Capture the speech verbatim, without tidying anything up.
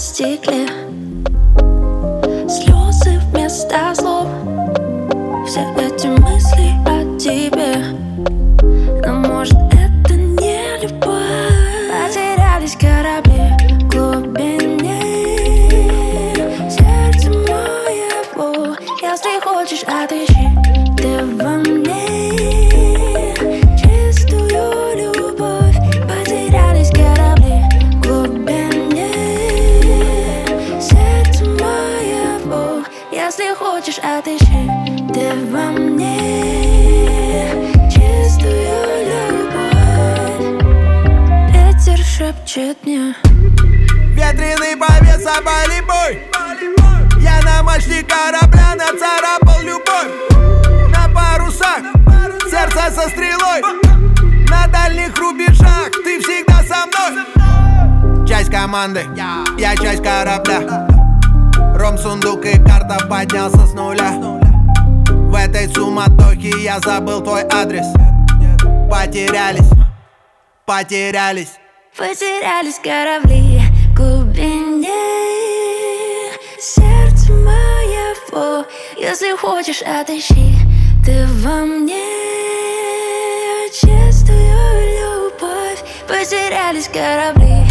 стекле, слезы вместо слов. Все эти мысли о тебе, но может это не любовь. Потерялись корабли в глубине, сердце моего. Если хочешь, отыщи ты во мне чистую любовь. Потерялись корабли в глубине, сердце моего. Если хочешь, отыщи ты во мне чистую любовь. Ветер шепчет мне: ветреный повес, обали бой. Я на мачте корабля нацарапал любовь. На парусах сердце со стрелой, на дальних рубежах ты всегда со мной. Часть команды, я часть корабля. Ром, сундук и карта, поднялся с нуля. В этой суматохе я забыл твой адрес. Потерялись, потерялись. Потерялись корабли в глубине, сердце моего. Если хочешь, отыщи ты во мне чистую любовь. Потерялись корабли